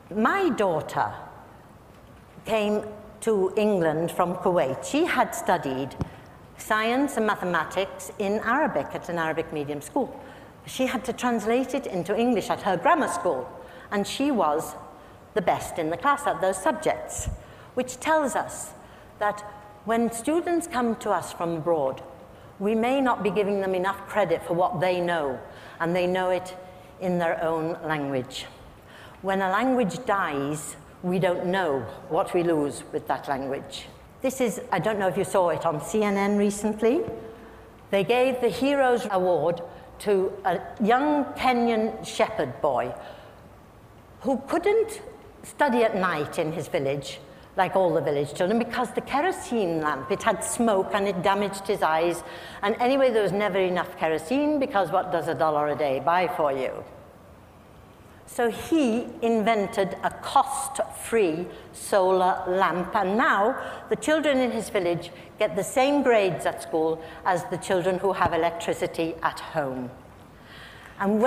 My daughter came to England from Kuwait. She had studied science and mathematics in Arabic at an Arabic medium school. She had to translate it into English at her grammar school, and she was the best in the class at those subjects, which tells us that when students come to us from abroad, we may not be giving them enough credit for what they know, and they know it in their own language. When a language dies, we don't know what we lose with that language. This is, I don't know if you saw it on CNN recently. They gave the Heroes Award to a young Kenyan shepherd boy who couldn't study at night in his village, like all the village children, because the kerosene lamp, it had smoke and it damaged his eyes. And anyway, there was never enough kerosene, because what does $1 a day buy for you? So he invented a cost-free solar lamp, and now the children in his village get the same grades at school as the children who have electricity at home. And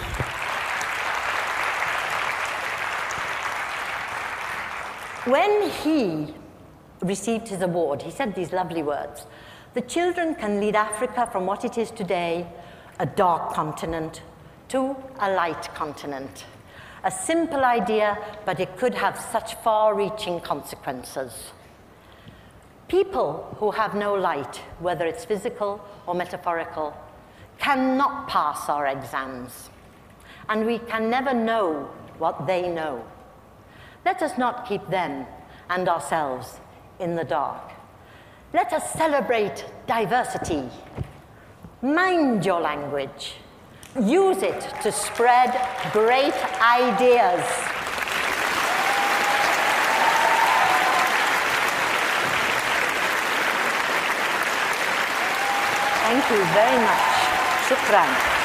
when he received his award, he said these lovely words: "The children can lead Africa from what it is today, a dark continent, to a light continent." A simple idea, but it could have such far-reaching consequences. People who have no light, whether it's physical or metaphorical, cannot pass our exams, and we can never know what they know. Let us not keep them and ourselves in the dark. Let us celebrate diversity. Mind your language. Use it to spread great ideas. Thank you very much. Shukran.